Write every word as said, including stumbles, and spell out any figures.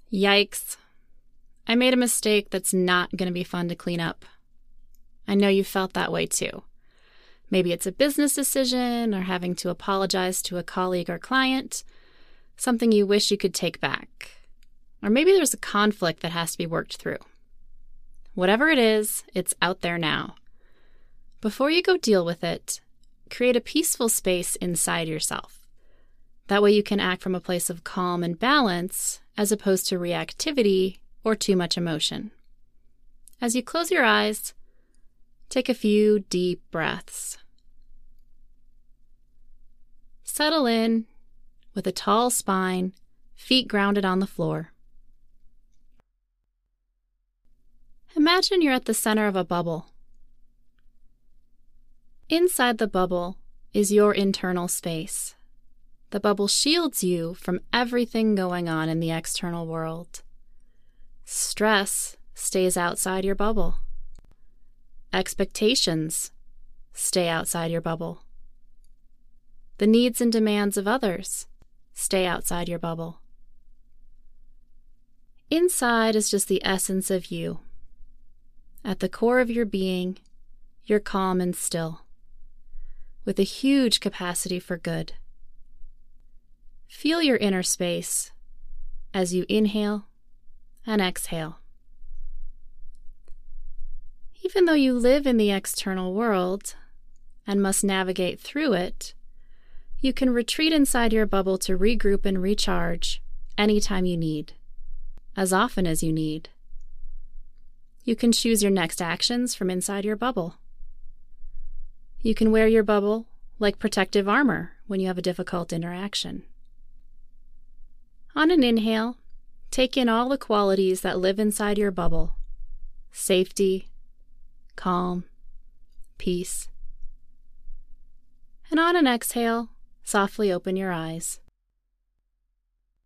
Yikes. I made a mistake that's not going to be fun to clean up. I know you felt that way too. Maybe it's a business decision or having to apologize to a colleague or client, something you wish you could take back. Or maybe there's a conflict that has to be worked through. Whatever it is, it's out there now. Before you go deal with it, create a peaceful space inside yourself. That way you can act from a place of calm and balance as opposed to reactivity or too much emotion. As you close your eyes, take a few deep breaths. Settle in with a tall spine, feet grounded on the floor. Imagine you're at the center of a bubble. Inside the bubble is your internal space. The bubble shields you from everything going on in the external world. Stress stays outside your bubble. Expectations stay outside your bubble. The needs and demands of others stay outside your bubble. Inside is just the essence of you. At the core of your being, you're calm and still, with a huge capacity for good. Feel your inner space as you inhale and exhale. Even though you live in the external world and must navigate through it, you can retreat inside your bubble to regroup and recharge anytime you need, as often as you need. You can choose your next actions from inside your bubble. You can wear your bubble like protective armor when you have a difficult interaction. On an inhale, take in all the qualities that live inside your bubble: safety, calm, peace. And on an exhale, softly open your eyes.